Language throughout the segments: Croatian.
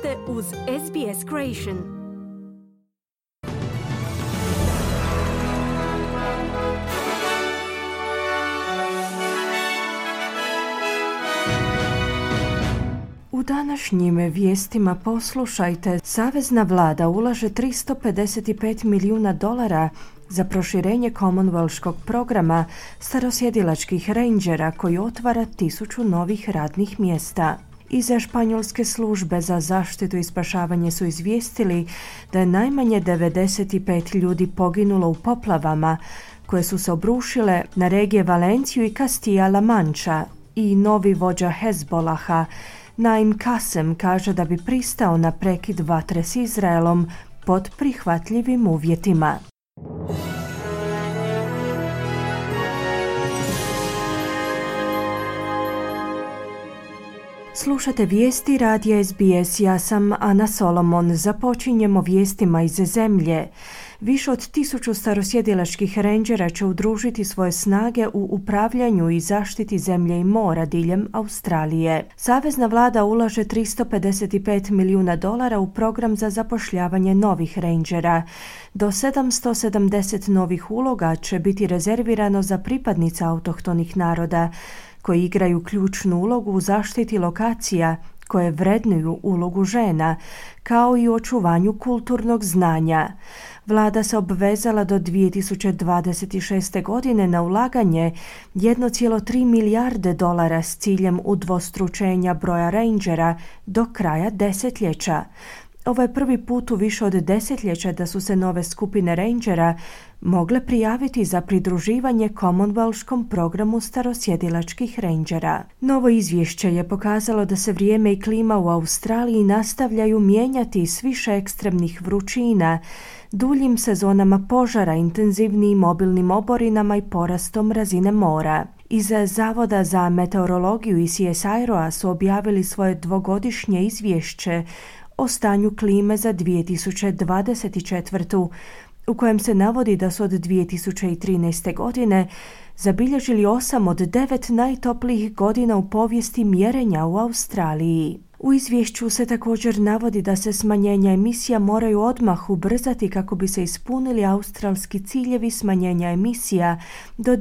ste uz SBS Creation. U današnjim vijestima poslušajte, Savezna vlada ulaže $355 milijuna za proširenje Commonwealthskog programa starosjedilačkih rangera koji otvara 1000 novih radnih mjesta. Iza španjolske službe za zaštitu i spašavanje su izvijestili da je najmanje 95 ljudi poginulo u poplavama koje su se obrušile na regije Valenciju i Castilla-La Mancha i novi vođa Hezbolaha Naim Kasem kaže da bi pristao na prekid vatre s Izraelom pod prihvatljivim uvjetima. Slušate vijesti radija SBS, ja sam Ana Solomon. Započinjemo vijestima iz zemlje. Više od 1000 starosjedilačkih rangera će udružiti svoje snage u upravljanju i zaštiti zemlje i mora diljem Australije. Savezna vlada ulaže $355 milijuna u program za zapošljavanje novih rangera. Do 770 novih uloga će biti rezervirano za pripadnice autohtonih naroda, koji igraju ključnu ulogu u zaštiti lokacija koje vrednuju ulogu žena, kao i u očuvanju kulturnog znanja. Vlada se obvezala do 2026. godine na ulaganje $1,3 milijarde s ciljem udvostručenja broja rangera do kraja desetljeća. Ovo je prvi put u više od desetljeća da su se nove skupine rangera mogle prijaviti za pridruživanje Commonwealthskom programu starosjedilačkih rangera. Novo izvješće je pokazalo da se vrijeme i klima u Australiji nastavljaju mijenjati s više ekstremnih vrućina, duljim sezonama požara, intenzivnijim mobilnim oborinama i porastom razine mora. Iz Zavoda za meteorologiju i CSIRO-a su objavili svoje dvogodišnje izvješće o stanju klime za 2024. u kojem se navodi da su od 2013. godine zabilježili 8 od 9 najtoplijih godina u povijesti mjerenja u Australiji. U izvješću se također navodi da se smanjenja emisija moraju odmah ubrzati kako bi se ispunili australski ciljevi smanjenja emisija do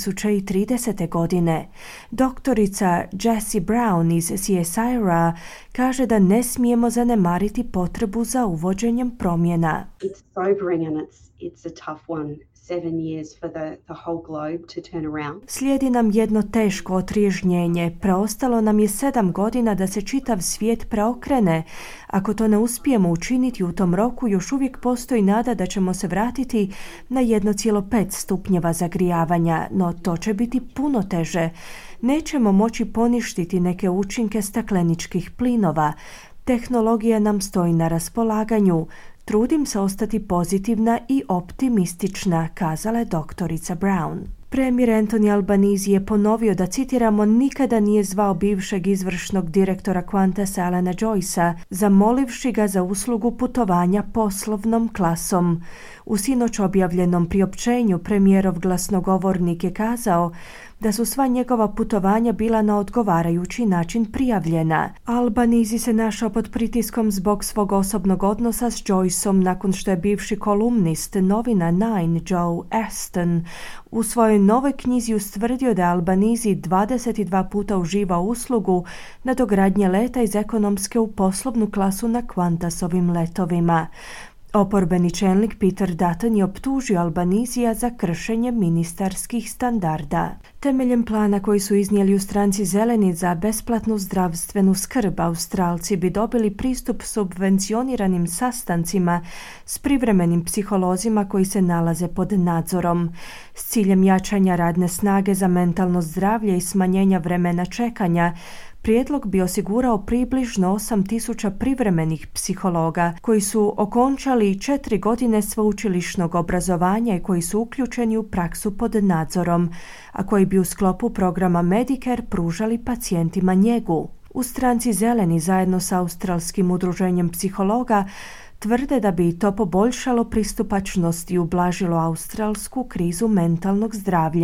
2030. godine. Doktorica Jessie Brown iz CSIRO kaže da ne smijemo zanemariti potrebu za uvođenjem promjena. It's sobering and it's a tough one. 7 years for the whole globe to turn around. Slijedi nam jedno teško otriježnjenje. Preostalo nam je 7 godina da se čitav svijet preokrene. Ako to ne uspijemo učiniti u tom roku, još uvijek postoji nada da ćemo se vratiti na 1,5 stupnjeva zagrijavanja, no to će biti puno teže. Nećemo moći poništiti neke učinke stakleničkih plinova. Tehnologija nam stoji na raspolaganju. Trudim se ostati pozitivna i optimistična, kazala je doktorica Brown. Premijer Anthony Albanese je ponovio da, citiramo, nikada nije zvao bivšeg izvršnog direktora Qantasa Alana Joycea, zamolivši ga za uslugu putovanja poslovnom klasom. U sinoć objavljenom priopćenju premijerov glasnogovornik je kazao da su sva njegova putovanja bila na odgovarajući način prijavljena. Albanese se našao pod pritiskom zbog svog osobnog odnosa s Joyceom nakon što je bivši kolumnist novina Nine Joe Aston u svojoj novoj knjizi ustvrdio da je Albanese 22 puta uživao uslugu nadogradnje leta iz ekonomske u poslovnu klasu na Qantasovim letovima. Oporbeni čelnik Peter Dutton je optužio Albanesea za kršenje ministarskih standarda. Temeljem plana koji su iznijeli u stranci Zeleni za besplatnu zdravstvenu skrb, Australci bi dobili pristup subvencioniranim sastancima s privremenim psiholozima koji se nalaze pod nadzorom. S ciljem jačanja radne snage za mentalno zdravlje i smanjenja vremena čekanja, prijedlog bi osigurao približno 8000 privremenih psihologa koji su okončali 4 godine sveučilišnog obrazovanja i koji su uključeni u praksu pod nadzorom, a koji bi u sklopu programa Medicare pružali pacijentima njegu. U stranci Zeleni zajedno sa Australskim udruženjem psihologa tvrde da bi to poboljšalo pristupačnost i ublažilo australsku krizu mentalnog zdravlja.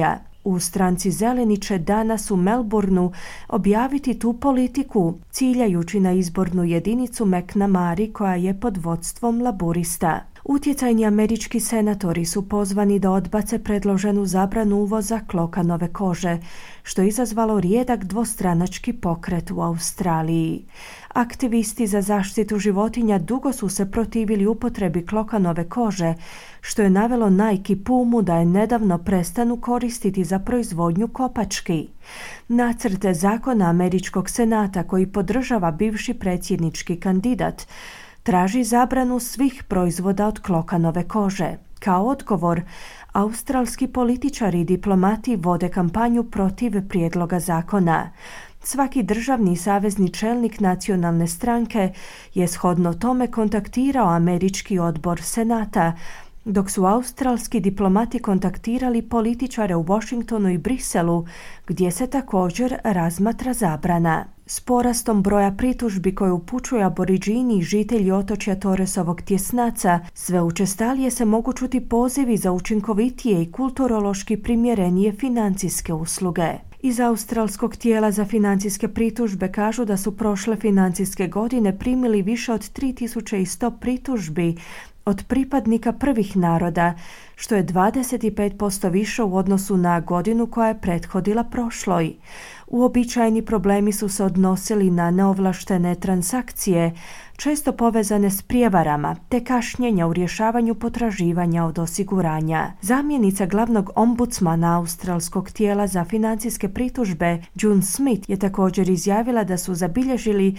u stranci Zeleni će danas u Melbourneu objaviti tu politiku, ciljajući na izbornu jedinicu McNamara koja je pod vodstvom laburista. Utjecajni američki senatori su pozvani da odbace predloženu zabranu uvoza klokanove kože, što je izazvalo rijedak dvostranački pokret u Australiji. Aktivisti za zaštitu životinja dugo su se protivili upotrebi klokanove kože, što je navelo Nike Pumu da je nedavno prestanu koristiti za proizvodnju kopački. Nacrt zakona američkog senata koji podržava bivši predsjednički kandidat traži zabranu svih proizvoda od klokanove kože. Kao odgovor, australski političari i diplomati vode kampanju protiv prijedloga zakona. Svaki državni savezni čelnik nacionalne stranke je shodno tome kontaktirao američki odbor senata, dok su australski diplomati kontaktirali političare u Washingtonu i Briselu, gdje se također razmatra zabrana. S porastom broja pritužbi koje upućuju aboriđini i žitelji otočja Torresovog tjesnaca, sve učestalije se mogu čuti pozivi za učinkovitije i kulturološki primjerenije financijske usluge. Iz australskog tijela za financijske pritužbe kažu da su prošle financijske godine primili više od 3100 pritužbi od pripadnika prvih naroda, što je 25% više u odnosu na godinu koja je prethodila prošloj. Uobičajeni problemi su se odnosili na neovlaštene transakcije, često povezane s prijevarama, te kašnjenja u rješavanju potraživanja od osiguranja. Zamjenica glavnog ombudsmana australskog tijela za financijske pritužbe, June Smith, je također izjavila da su zabilježili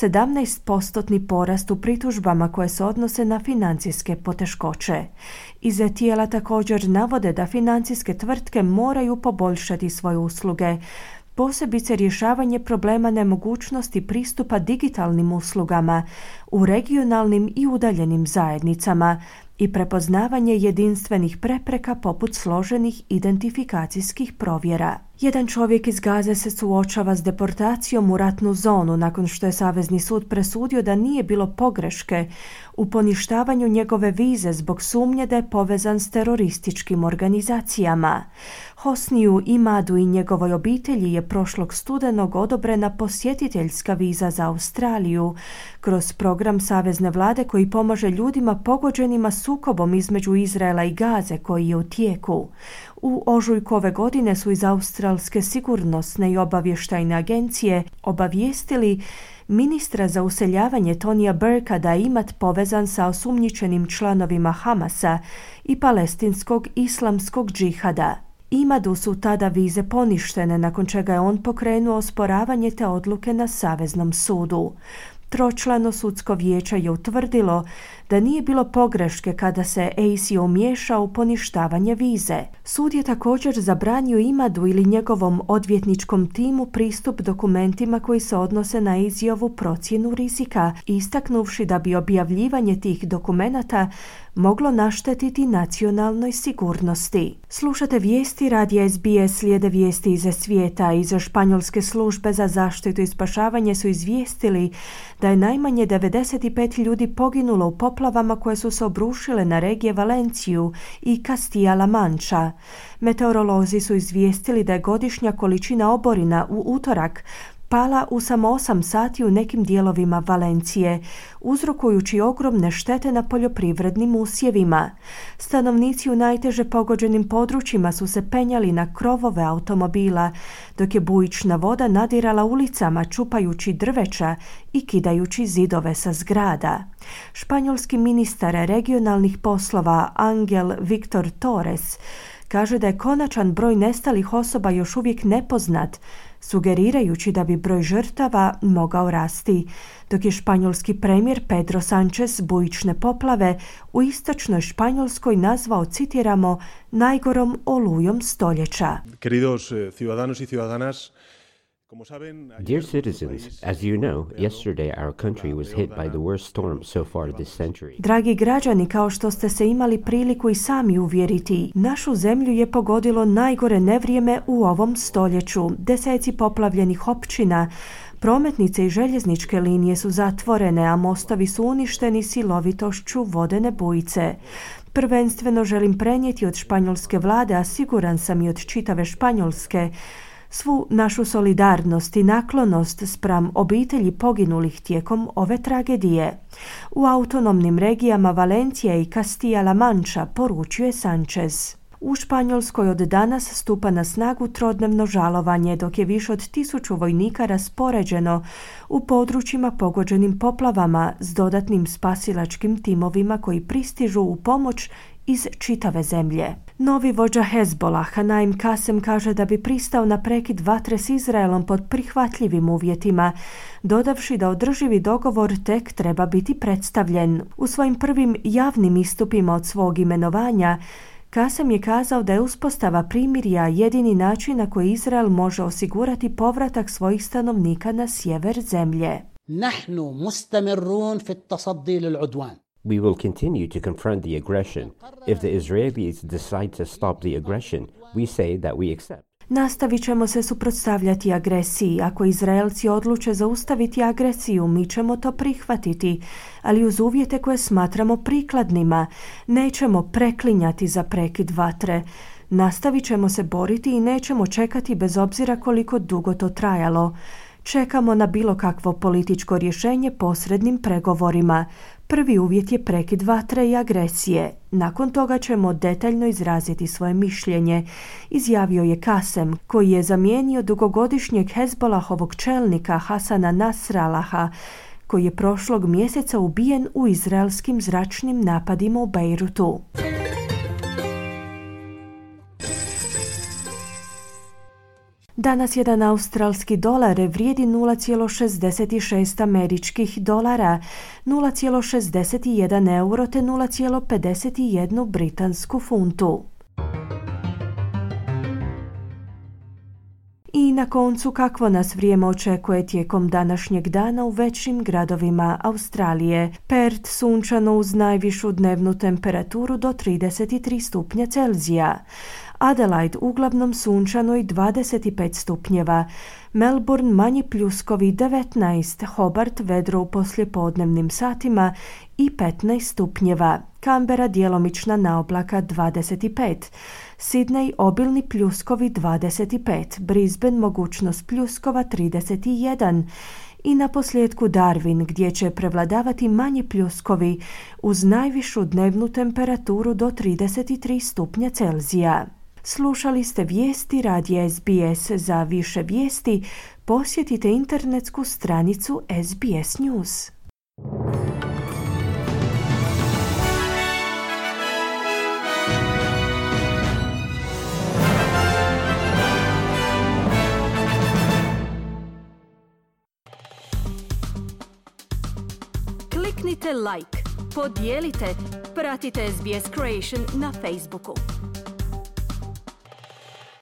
17% porast u pritužbama koje se odnose na financijske poteškoće. Iz tijela također navode da financijske tvrtke moraju poboljšati svoje usluge, posebice rješavanje problema nemogućnosti pristupa digitalnim uslugama u regionalnim i udaljenim zajednicama i prepoznavanje jedinstvenih prepreka poput složenih identifikacijskih provjera. Jedan čovjek iz Gaze se suočava s deportacijom u ratnu zonu nakon što je Savezni sud presudio da nije bilo pogreške u poništavanju njegove vize zbog sumnje da je povezan s terorističkim organizacijama. Hosniju Imadu i njegovoj obitelji je prošlog studenog odobrena posjetiteljska viza za Australiju kroz program savezne vlade koji pomaže ljudima pogođenima sukobom između Izraela i Gaze koji je u tijeku. U ožujku ove godine su iz Australske sigurnosne i obavještajne agencije obavijestili ministra za useljavanje Tonija Burka da je Imad povezan sa osumnjičenim članovima Hamasa i palestinskog islamskog džihada. Imadu su tada vize poništene, nakon čega je on pokrenuo osporavanje te odluke na Saveznom sudu. Tročlano sudsko vijeće je utvrdilo da nije bilo pogreške kada se ACO umiješao u poništavanje vize. Sud je također zabranio Imadu ili njegovom odvjetničkom timu pristup dokumentima koji se odnose na ACO-vu procjenu rizika, istaknuvši da bi objavljivanje tih dokumenata moglo naštetiti nacionalnoj sigurnosti. Slušate vijesti radija SBS, slijede vijesti iz svijeta. Iz španjolske službe za zaštitu i spašavanje su izvijestili da je najmanje 95 ljudi poginulo u poplavama koje su se obrušile na regije Valenciju i Castilla-La Mancha. Meteorolozi su izvijestili da je godišnja količina oborina u utorak pala u samo 8 sati u nekim dijelovima Valencije, uzrokujući ogromne štete na poljoprivrednim usjevima. Stanovnici u najteže pogođenim područjima su se penjali na krovove automobila, dok je bujična voda nadirala ulicama čupajući drveća i kidajući zidove sa zgrada. Španjolski ministar regionalnih poslova Angel Victor Torres kaže da je konačan broj nestalih osoba još uvijek nepoznat, sugerirajući da bi broj žrtava mogao rasti, dok je španjolski premijer Pedro Sánchez bujične poplave u istočnoj Španjolskoj nazvao, citiramo, najgorom olujom stoljeća. Queridos ciudadanos y ciudadanas, Dear citizens, as you know, yesterday our country was hit by the worst storm so far this century. Dragi građani, kao što ste se imali priliku i sami uvjeriti, našu zemlju je pogodilo najgore nevrijeme u ovom stoljeću. Deseci poplavljenih općina, prometnice i željezničke linije su zatvorene, a mostovi su uništeni silovitošću vodene bujice. Prvenstveno želim prenijeti od španjolske vlade, a siguran sam i od čitave Španjolske, svu našu solidarnost i naklonost spram obitelji poginulih tijekom ove tragedije. U autonomnim regijama Valencija i Castilla-La Mancha, poručio je Sanchez. U Španjolskoj od danas stupa na snagu trodnevno žalovanje, dok je više od 1000 vojnika raspoređeno u područjima pogođenim poplavama s dodatnim spasilačkim timovima koji pristižu u pomoć iz čitave zemlje. Novi vođa Hezbolaha Naim Kasem kaže da bi pristao na prekid vatre s Izraelom pod prihvatljivim uvjetima, dodavši da održivi dogovor tek treba biti predstavljen. U svojim prvim javnim istupima od svog imenovanja, Kasem je kazao da je uspostava primirja jedini način na koji Izrael može osigurati povratak svojih stanovnika na sjever zemlje. Nahnu mustamirrun fi at-tasaddi lil-udwan. We will continue to confront the aggression. If the Israelis decide to stop the aggression, we say that we accept. Nastavit ćemo se suprotstavljati agresiji. Ako Izraelci odluče zaustaviti agresiju, mi ćemo to prihvatiti, ali uz uvjete koje smatramo prikladnima. Nećemo preklinjati za prekid vatre. Nastavit ćemo se boriti i nećemo čekati bez obzira koliko dugo to trajalo. Čekamo na bilo kakvo političko rješenje posrednim pregovorima. Prvi uvjet je prekid vatre i agresije. Nakon toga ćemo detaljno izraziti svoje mišljenje, izjavio je Kasem, koji je zamijenio dugogodišnjeg Hezbolahovog čelnika Hasana Nasrallaha, koji je prošlog mjeseca ubijen u izraelskim zračnim napadima u Bejrutu. Danas jedan australski dolar vrijedi 0,66 američkih dolara, 0,61 euro te 0,51 britansku funtu. I na koncu, kakvo nas vrijeme očekuje tijekom današnjeg dana u većim gradovima Australije. Perth sunčano uz najvišu dnevnu temperaturu do 33 stupnja Celzija. Adelaide uglavnom sunčano i 25 stupnjeva. Melbourne manji pljuskovi 19, Hobart vedro u poslijepodnevnim satima i 15 stupnjeva. Canberra djelomična naoblaka 25. Sydney obilni pljuskovi 25, Brisbane mogućnost pljuskova 31 i na posljedku Darwin gdje će prevladavati manji pljuskovi uz najvišu dnevnu temperaturu do 33 stupnja Celzija. Slušali ste vijesti radija SBS. Za više vijesti posjetite internetsku stranicu SBS News. Kliknite like, podijelite, pratite SBS Creation na Facebooku.